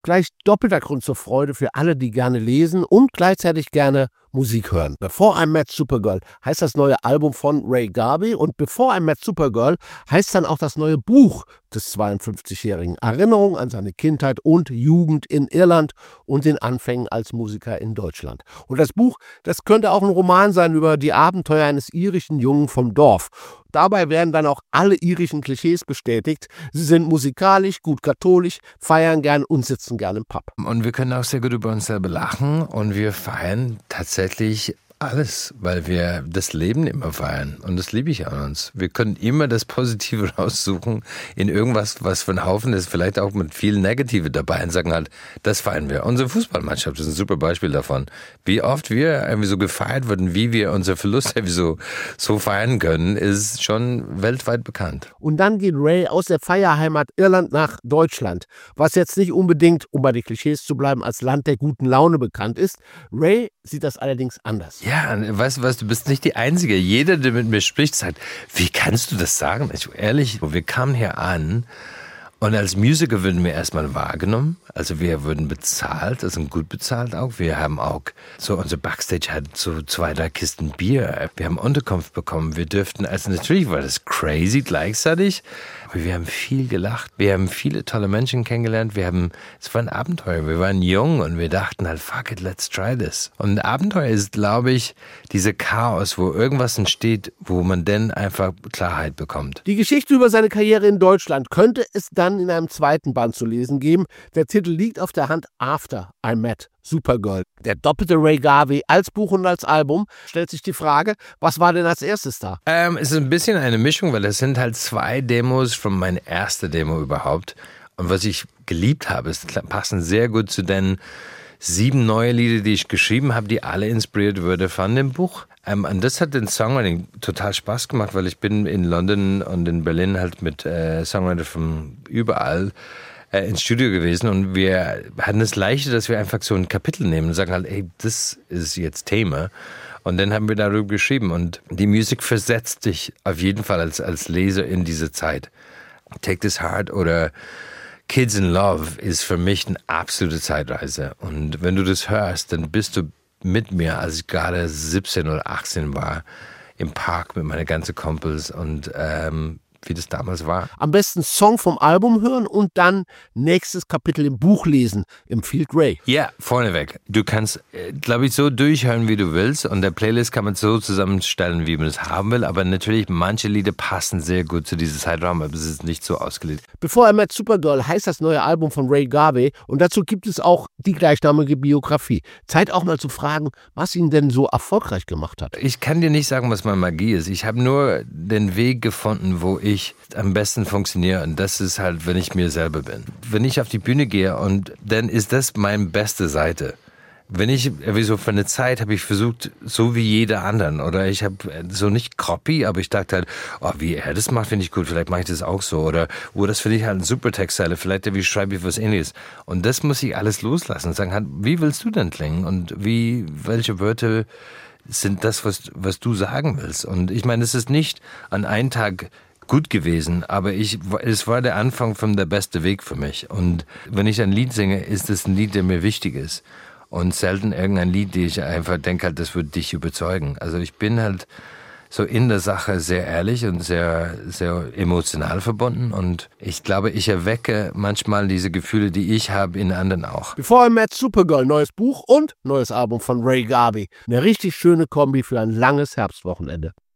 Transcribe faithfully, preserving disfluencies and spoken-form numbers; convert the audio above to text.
Gleich doppelter Grund zur Freude für alle, die gerne lesen und gleichzeitig gerne Musik hören. Before I Met Supergirl heißt das neue Album von Ray Garvey und Before I Met Supergirl heißt dann auch das neue Buch des zweiundfünfzigjährigen. Erinnerung an seine Kindheit und Jugend in Irland und den Anfängen als Musiker in Deutschland. Und das Buch, das könnte auch ein Roman sein über die Abenteuer eines irischen Jungen vom Dorf. Dabei werden dann auch alle irischen Klischees bestätigt. Sie sind musikalisch, gut katholisch, feiern gern und sitzen gern im Pub. Und wir können auch sehr gut über uns selber lachen und wir feiern tatsächlich alles, weil wir das Leben immer feiern und das liebe ich an uns. Wir können immer das Positive raussuchen in irgendwas, was für ein Haufen ist, vielleicht auch mit viel Negative dabei und sagen halt, das feiern wir. Unsere Fußballmannschaft ist ein super Beispiel davon. Wie oft wir irgendwie so gefeiert wurden, wie wir unser Verlust irgendwie so, so feiern können, ist schon weltweit bekannt. Und dann geht Ray aus der Feierheimat Irland nach Deutschland, was jetzt nicht unbedingt, um bei den Klischees zu bleiben, als Land der guten Laune bekannt ist. Ray sieht das allerdings anders. Ja, weißt du was, du bist nicht die Einzige. Jeder, der mit mir spricht, sagt, wie kannst du das sagen? Ich, ehrlich, wir kamen hier an und als Musiker würden wir erstmal wahrgenommen. Also wir wurden bezahlt, also gut bezahlt auch. Wir haben auch, so unser Backstage hat so zwei, drei Kisten Bier. Wir haben Unterkunft bekommen. Wir dürften, also natürlich war das crazy gleichzeitig, aber wir haben viel gelacht. Wir haben viele tolle Menschen kennengelernt. Wir haben, es war ein Abenteuer. Wir waren jung und wir dachten halt, fuck it, let's try this. Und ein Abenteuer ist, glaube ich, diese Chaos, wo irgendwas entsteht, wo man dann einfach Klarheit bekommt. Die Geschichte über seine Karriere in Deutschland könnte es dann in einem zweiten Band zu lesen geben. Der Titel liegt auf der Hand: After I Met Supergirl. Der doppelte Ray Garvey als Buch und als Album. Stellt sich die Frage, was war denn als erstes da? Ähm, es ist ein bisschen eine Mischung, weil das sind halt zwei Demos von meiner ersten Demo überhaupt. Und was ich geliebt habe, es passen sehr gut zu den sieben neuen Lieder, die ich geschrieben habe, die alle inspiriert wurden von dem Buch. Ähm, und das hat den Songwriting total Spaß gemacht, weil ich bin in London und in Berlin halt mit äh, Songwriter von überall äh, ins Studio gewesen und wir hatten das Leichte, dass wir einfach so ein Kapitel nehmen und sagen halt, ey, das ist jetzt Thema. Und dann haben wir darüber geschrieben und die Musik versetzt dich auf jeden Fall als, als Leser in diese Zeit. Take This Heart oder Kids in Love ist für mich eine absolute Zeitreise. Und wenn du das hörst, dann bist du mit mir, als ich gerade siebzehn oder achtzehn war, im Park mit meinen ganzen Kumpels und ähm, wie das damals war. Am besten Song vom Album hören und dann nächstes Kapitel im Buch lesen, empfiehlt Ray. Ja, vorneweg. Du kannst, glaube ich, so durchhören, wie du willst und der Playlist kann man so zusammenstellen, wie man es haben will, aber natürlich, manche Lieder passen sehr gut zu diesem Zeitraum, aber es ist nicht so ausgelegt. Before I Met Supergirl heißt das neue Album von Ray Garvey und dazu gibt es auch die gleichnamige Biografie. Zeit auch mal zu fragen, was ihn denn so erfolgreich gemacht hat. Ich kann dir nicht sagen, was meine Magie ist. Ich habe nur den Weg gefunden, wo ich ich am besten funktioniere und das ist halt, wenn ich mir selber bin. Wenn ich auf die Bühne gehe und dann ist das meine beste Seite. Wenn ich, wie so für eine Zeit habe ich versucht, so wie jeder anderen oder ich habe so nicht Copy, aber ich dachte halt, oh, wie er das macht, finde ich gut, vielleicht mache ich das auch so oder oh, das finde ich halt ein super Textzeile, vielleicht wie schreibe ich was Ähnliches und das muss ich alles loslassen und sagen halt, wie willst du denn klingen und wie, welche Wörter sind das, was, was du sagen willst und ich meine, es ist nicht an einem Tag gut gewesen, aber ich, es war der Anfang von der beste Weg für mich. Und wenn ich ein Lied singe, ist es ein Lied, der mir wichtig ist. Und selten irgendein Lied, die ich einfach denke, halt, das wird dich überzeugen. Also ich bin halt so in der Sache sehr ehrlich und sehr, sehr emotional verbunden. Und ich glaube, ich erwecke manchmal diese Gefühle, die ich habe, in anderen auch. Before I Met Supergirl, neues Buch und neues Album von Ray Garvey. Eine richtig schöne Kombi für ein langes Herbstwochenende.